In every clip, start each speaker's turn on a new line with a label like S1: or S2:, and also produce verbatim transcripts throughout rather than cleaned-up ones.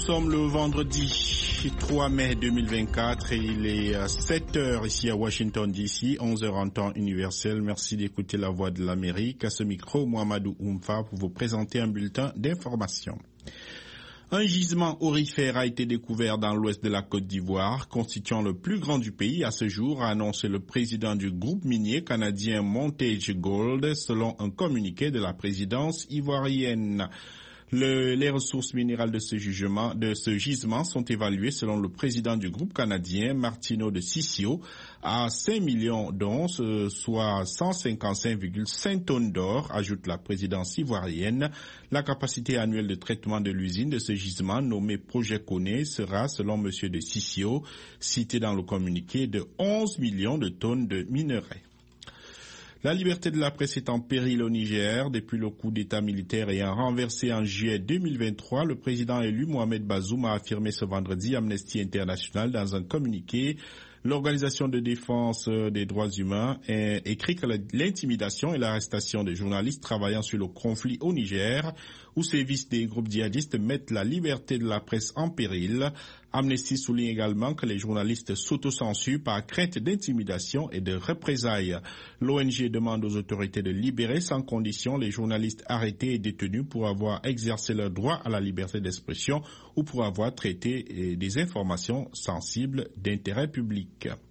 S1: sommes le vendredi trois mai deux mille vingt-quatre et il est sept heures ici à Washington D C, onze heures en temps universel. Merci d'écouter la voix de l'Amérique. À ce micro, Mohamedou Oumfa pour vous présenter un bulletin d'information. Un gisement aurifère a été découvert dans l'ouest de la Côte d'Ivoire, constituant le plus grand du pays à ce jour, a annoncé le président du groupe minier canadien Montage Gold, selon un communiqué de la présidence ivoirienne. Le, les ressources minérales de ce, jugement, de ce gisement sont évaluées, selon le président du groupe canadien, Martino de Ciccio, à cinq millions d'onces, soit cent cinquante-cinq virgule cinq tonnes d'or, ajoute la présidence ivoirienne. La capacité annuelle de traitement de l'usine de ce gisement, nommé Projet Koné, sera, selon M. de Ciccio, cité dans le communiqué, de onze millions de tonnes de minerais. La liberté de la presse est en péril au Niger. Depuis le coup d'État militaire ayant renversé en juillet deux mille vingt-trois, le président élu Mohamed Bazoum a affirmé ce vendredi Amnesty International dans un communiqué. L'Organisation de défense des droits humains écrit que l'intimidation et l'arrestation des journalistes travaillant sur le conflit au Niger, où sévissent des groupes djihadistes, mettent la liberté de la presse en péril. Amnesty souligne également que les journalistes s'autocensurent par crainte d'intimidation et de représailles. L'O N G demande aux autorités de libérer sans condition les journalistes arrêtés et détenus pour avoir exercé leur droit à la liberté d'expression ou pour avoir traité des informations sensibles d'intérêt public.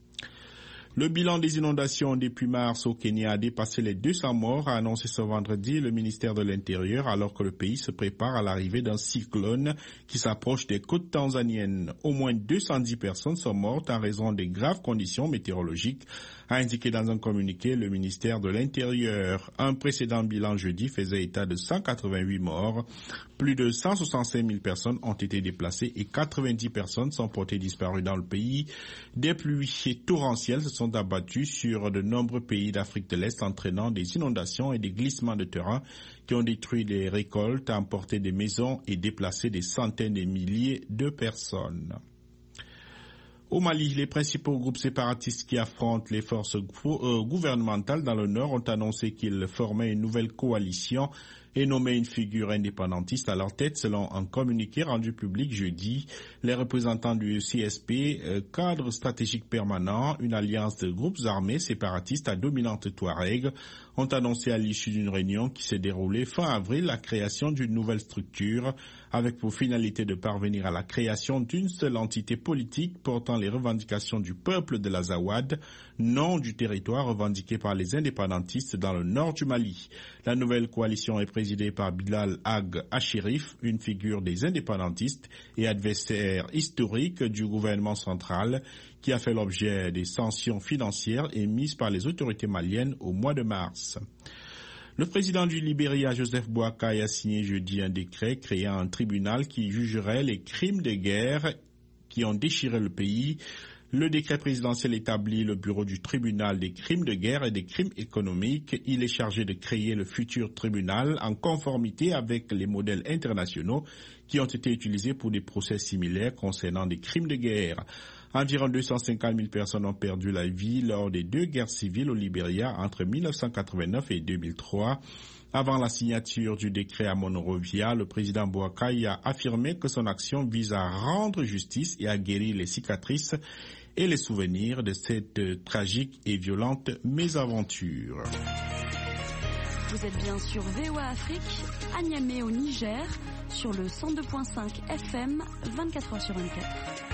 S1: Le bilan des inondations depuis mars au Kenya a dépassé les deux cents morts, a annoncé ce vendredi le ministère de l'Intérieur, alors que le pays se prépare à l'arrivée d'un cyclone qui s'approche des côtes tanzaniennes. Au moins deux cent dix personnes sont mortes en raison des graves conditions météorologiques, a indiqué dans un communiqué le ministère de l'Intérieur. Un précédent bilan jeudi faisait état de cent quatre-vingt-huit morts. Plus de cent soixante-cinq mille personnes ont été déplacées et quatre-vingt-dix personnes sont portées disparues dans le pays. Des pluies torrentielles se sont abattues sur de nombreux pays d'Afrique de l'Est, entraînant des inondations et des glissements de terrain qui ont détruit des récoltes, emporté des maisons et déplacé des centaines de milliers de personnes. Au Mali, les principaux groupes séparatistes qui affrontent les forces gouvernementales dans le Nord ont annoncé qu'ils formaient une nouvelle coalition et nommé une figure indépendantiste à leur tête, selon un communiqué rendu public jeudi. Les représentants du C S P, euh, cadre stratégique permanent, une alliance de groupes armés séparatistes à dominante touareg, ont annoncé à l'issue d'une réunion qui s'est déroulée fin avril la création d'une nouvelle structure avec pour finalité de parvenir à la création d'une seule entité politique portant les revendications du peuple de l'Azawad, nom du territoire revendiqué par les indépendantistes dans le nord du Mali. La nouvelle coalition est présidée par Bilal Ag Achirif, une figure des indépendantistes et adversaire historique du gouvernement central, qui a fait l'objet des sanctions financières émises par les autorités maliennes au mois de mars. Le président du Libéria, Joseph Boakai, a signé jeudi un décret créant un tribunal qui jugerait les crimes de guerre qui ont déchiré le pays. Le décret présidentiel établit le bureau du tribunal des crimes de guerre et des crimes économiques. Il est chargé de créer le futur tribunal en conformité avec les modèles internationaux qui ont été utilisés pour des procès similaires concernant des crimes de guerre. Environ deux cent cinquante mille personnes ont perdu la vie lors des deux guerres civiles au Libéria entre mille neuf cent quatre-vingt-neuf et deux mille trois. Avant la signature du décret à Monrovia, le président Boakai a affirmé que son action vise à rendre justice et à guérir les cicatrices et les souvenirs de cette tragique et violente mésaventure.
S2: Vous êtes bien sur V O A Afrique, à Niamey au Niger, sur le cent deux virgule cinq F M, vingt-quatre heures sur vingt-quatre.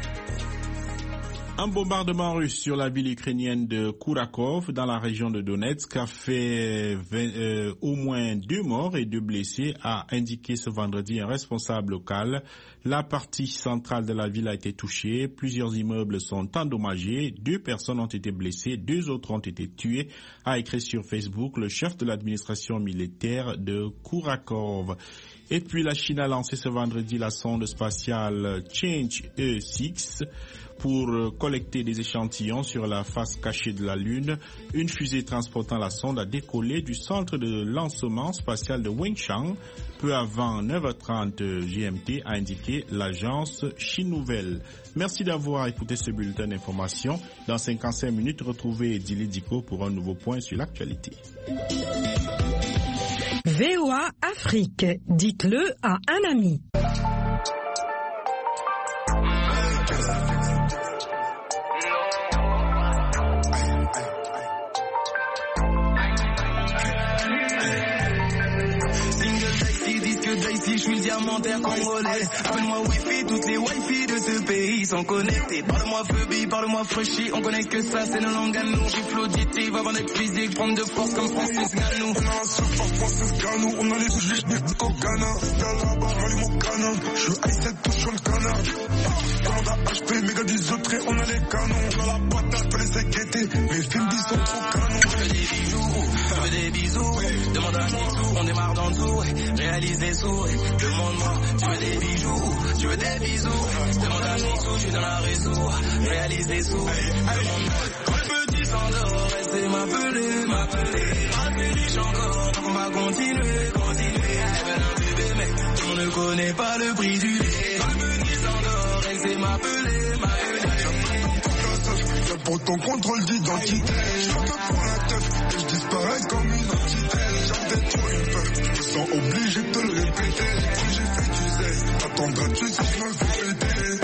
S1: Un bombardement russe sur la ville ukrainienne de Kourakov, dans la région de Donetsk, a fait vingt, euh, au moins deux morts et deux blessés, a indiqué ce vendredi un responsable local. La partie centrale de la ville a été touchée, plusieurs immeubles sont endommagés, deux personnes ont été blessées, deux autres ont été tuées, a écrit sur Facebook le chef de l'administration militaire de Kourakov. Et puis la Chine a lancé ce vendredi la sonde spatiale Change E six pour collecter des échantillons sur la face cachée de la Lune. Une fusée transportant la sonde a décollé du centre de lancement spatial de Wenchang peu avant neuf heures trente G M T, a indiqué l'agence Chine Nouvelle. Merci d'avoir écouté ce bulletin d'information. Dans cinquante-cinq minutes, retrouvez Dili Diko pour un nouveau point sur l'actualité.
S3: V O A Afrique, dites-le à un ami. ici, je suis le diamantaire congolais. Appelle-moi Wi-Fi, toutes les Wi-Fi de ce pays sont connectées. Parle-moi Phoebe, parle-moi Freshie, on connaît que ça, c'est nos langues à nous. J'ai flauditive avant d'être physique, prendre de force comme Francis Ngannou.
S4: On a un surf par Francis Ngannou, on a les juges au Ghana. Y'a là-bas, rallume mon canin, je suis I sept tout sur le canard. Commande à H P, méga dix autres, on a les canons. Dans la patate, fallait s'inquiéter, mes films disent sont trop canons.
S3: Je veux des bijoux, je veux des bisous. Demande à Nissou, on démarre dans tout. Réalise des sous, demande-moi, tu veux des bijoux, tu veux des bisous. Demande à Nissou, je suis dans la réseau. Réalise des sous, demande-moi. Quand le petit s'endort, restez m'appeler, m'appeler. Rappelez encore, donc on va continuer, continuer. Elle veut un bébé, mais on ne connaît pas le prix du lait. Quand le petit s'endort, restez m'appeler, m'appeler.
S4: J'appelle pour ton contrôle d'identité. Je te prends la teuf et je disparais comme une entité. J'en détruis une peur, je me sens obligé de te le répéter. Si j'ai fait du zèle, attendras-tu si je me fais péter?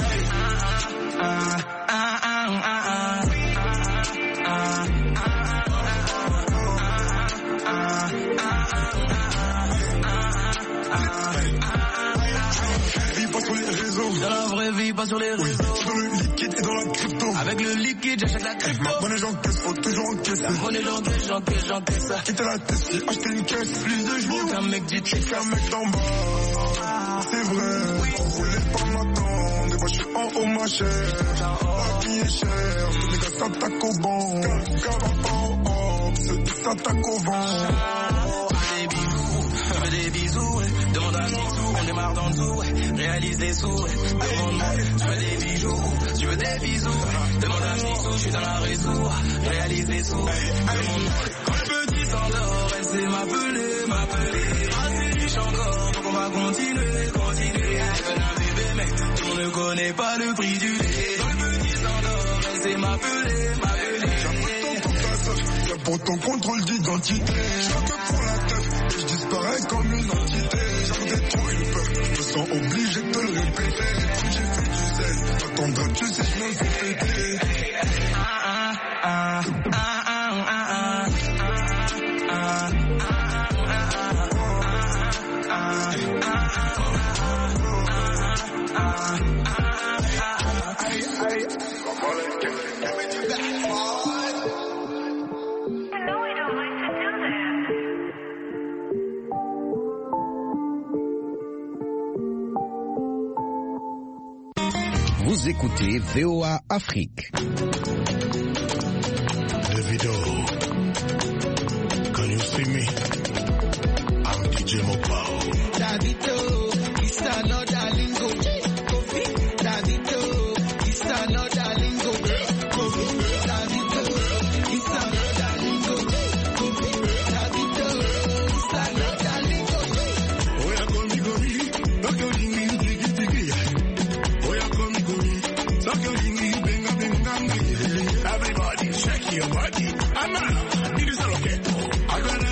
S4: Vis pas sur les réseaux.
S3: Dans la vraie vie, pas sur les réseaux.
S4: Oui, dans le liquide et dans la crypto.
S3: Avec le liquide, j'achète la crypto.
S4: La monnaie j'encaisse, faut toujours encaisser.
S3: La monnaie j'encaisse, j'encaisse, j'encaisse.
S4: Quitter la tête, j'ai acheté une caisse.
S3: Plus de jours qu'un mec dit
S4: J'ai qu'un mec d'en bas. C'est vrai, on voulait pas m'attendre. Et moi je suis en haut ma chère. La vie est chère, les gars s'attaquent au banc. Car pas en haut, ceux s'attaquent au vent.
S3: Des bisous, je veux des bisous. Demande à Nissou, on démarre dans tout. Réalise des sous. Demande-moi, tu veux des bijoux, tu veux des bisous. Demande à Nissou, je suis dans la réseau. Réalise des sous. Demande-moi, quand le petit s'endort, restez m'appeler, m'appeler. Assez riche encore, donc on va continuer, continuer. Elle veut un bébé, mais on ne connaît pas le prix du lait. Quand le petit s'endort, restez m'appeler, m'appeler.
S4: J'appelle ton passage, y'a pour ton contrôle d'identité. Je te prends la teuf et je disparais comme une entité. J'en détruis une peur, je me sens obligé de te le répéter. Si j'ai fait du zèle, attendras-tu si je me fais péter?
S5: Vous écoutez V O A Afrique.
S4: Davido, can you see me? I'm D J Mopao.
S6: Davido, it's another lingo. Davido, it's another lingo. Davido, it's another lingo. Davido, it's another lingo.
S4: Oya komi komi, tokyo lingi tiki tiki. Oya komi komi, tokyo lingi benga benga. Everybody shake your body. I'm not, it is all okay. I got